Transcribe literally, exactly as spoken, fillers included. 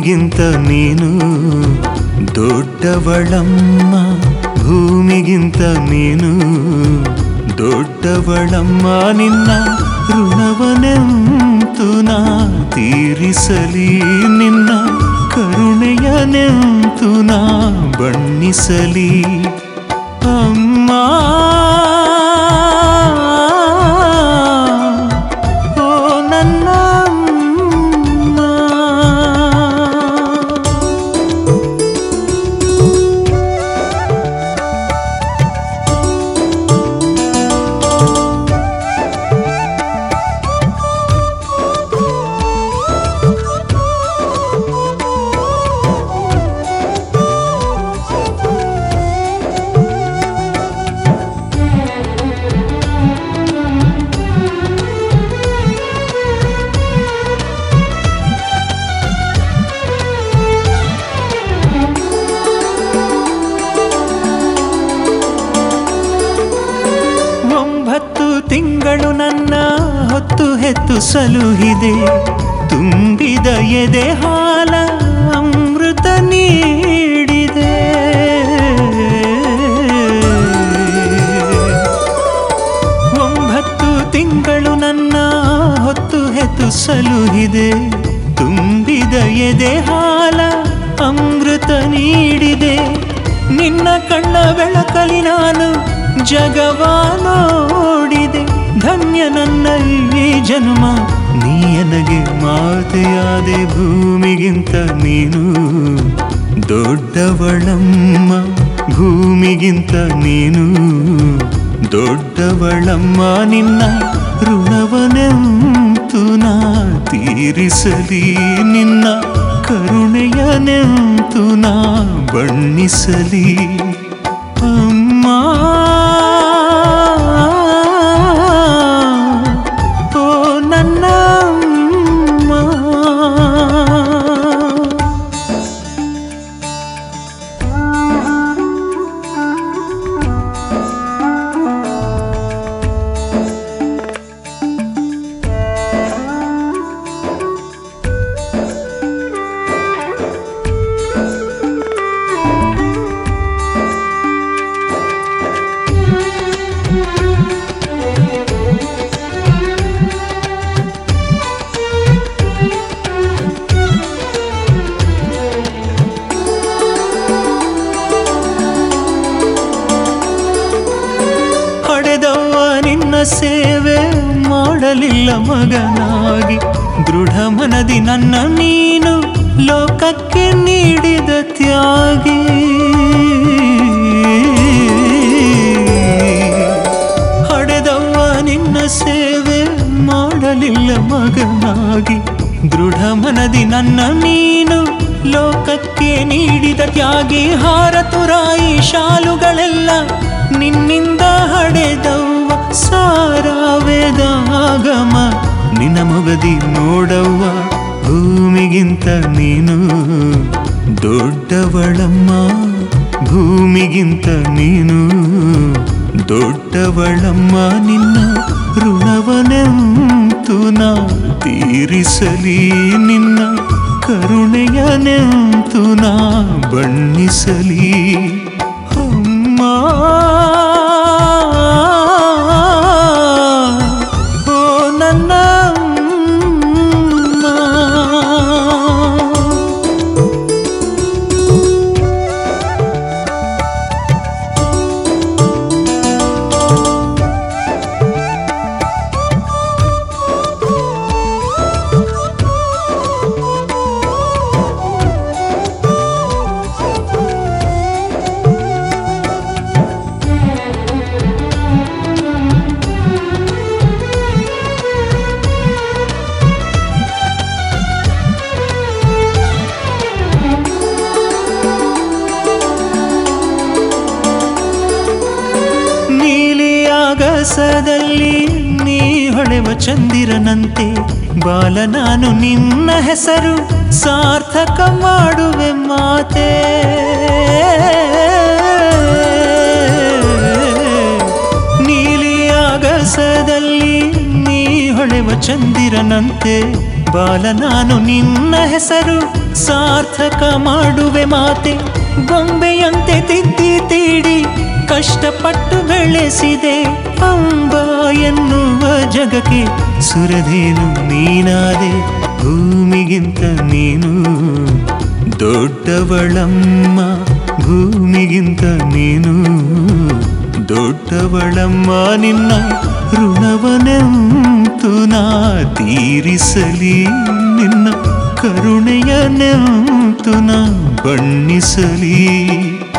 ಭೂಮಿಗಿಂತ ನೀನು ದೊಡ್ಡವಳಮ್ಮ, ಭೂಮಿಗಿಂತ ನೀನು ದೊಡ್ಡವಳಮ್ಮ. ನಿನ್ನ ಋಣವನೆಂತು ನಾ ತೀರಿಸಲಿ, ನಿನ್ನ ಕರುಣೆಯನೆಂತು ನಾ ಬಣ್ಣಿಸಲಿ. ಅಮ್ಮ ಓ ನನ್ನ ತಿಂಗಳು ನನ್ನ ಹೊತ್ತು ಹೆತ್ತು ಸಲುಹಿದೆ, ತುಂಬಿದ ಎದೆ ಹಾಲ ಅಮೃತ ನೀಡಿದೆ. ಒಂಬತ್ತು ತಿಂಗಳು ನನ್ನ ಹೊತ್ತು ಹೆತ್ತು ಸಲುಹಿದೆ, ತುಂಬಿದ ಎದೆ ಹಾಲ ಅಮೃತ ನೀಡಿದೆ. ನಿನ್ನ ಕಣ್ಣ ಬೆಳಕಲಿ ನಾನು ಜಗವ ನೋಡಿದೆ, ಧನ್ಯ ನನ್ನ ಈ ಜನ್ಮ, ನೀ ನನಗೆ ಮಾತೆಯಾದೆ. ಭೂಮಿಗಿಂತ ನೀನು ದೊಡ್ಡವಳಮ್ಮ, ಭೂಮಿಗಿಂತ ನೀನು ದೊಡ್ಡವಳಮ್ಮ. ನಿನ್ನ ಋಣವನೆಂತು ನಾ ತೀರಿಸಲಿ, ನಿನ್ನ ಕರುಣೆಯನೆಂತು ನಾ ಬಣ್ಣಿಸಲಿ. ಅಮ್ಮ ಓ ನನ್ನ ಅಮ್ಮ. ಸೇವೆ ಮಾಡಲಿಲ್ಲ ಮಗನಾಗಿ, ದೃಢ ಮನದಿ ನನ್ನ ನೀನು ಲೋಕಕ್ಕೆ ನೀಡಿದ ತ್ಯಾಗಿ. ಹಡೆದವ್ವ ನಿನ್ನ ಸೇವೆ ಮಾಡಲಿಲ್ಲ ಮಗನಾಗಿ, ದೃಢ ಮನದಿ ನನ್ನ ನೀನು ಲೋಕಕ್ಕೆ ನೀಡಿದ ತ್ಯಾಗಿ. ಹಾರತುರಾಯಿ ಶಾಲುಗಳೆಲ್ಲ ನಿನ್ನಿಂದ ಹಡೆದವ್ವ, ಸಾರವೇದಾಗಮ ನಿನ್ನ ಮೊಗದಿ ನೋಡವ್ವ. ಭೂಮಿಗಿಂತ ನೀನು ದೊಡ್ಡವಳಮ್ಮ, ಭೂಮಿಗಿಂತ ನೀನು ದೊಡ್ಡವಳಮ್ಮ. ನಿನ್ನ ಋಣವನೆಂತು ನಾ ತೀರಿಸಲಿ, ನಿನ್ನ ಕರುಣೆಯನೆಂತು ನಾ ಬಣ್ಣಿಸಲಿ. ಅಮ್ಮ ಓ ನನ್ನ ಆಗಸದಲ್ಲಿ ನೀ ಹೊಳೆವ ಚಂದಿರನಂತೆ, ಬಾಲ ನಾನು ನಿನ್ನ ಹೆಸರು ಸಾರ್ಥಕ ಮಾಡುವೆ ಮಾತೆ. ನೀಲಿ ಆಗಸದಲ್ಲಿ ನೀ ಹೊಳೆವ ಚಂದಿರನಂತೆ, ಬಾಲ ನಾನು ನಿನ್ನ ಹೆಸರು ಸಾರ್ಥಕ ಮಾಡುವೆ ಮಾತೆ. ಗೊಂಬೆಯಂತೆ ತಿದ್ದಿ ತೀಡಿ ಕಷ್ಟಪಟ್ಟು ಬೆಳೆಸಿದೆ ಅಂಬ ಎನ್ನುವ ಜಗಕ್ಕೆ ಸುರದೇನು ನೀನಾದೆ. ಭೂಮಿಗಿಂತ ನೀನು ದೊಡ್ಡವಳಮ್ಮ, ಭೂಮಿಗಿಂತ ನೀನು ದೊಡ್ಡವಳಮ್ಮ. ನಿನ್ನ ಋಣವನೆಂತು ನಾ ತೀರಿಸಲಿ, ನಿನ್ನ ಕರುಣೆಯನೆಂತು ನಾ ಬಣ್ಣಿಸಲಿ.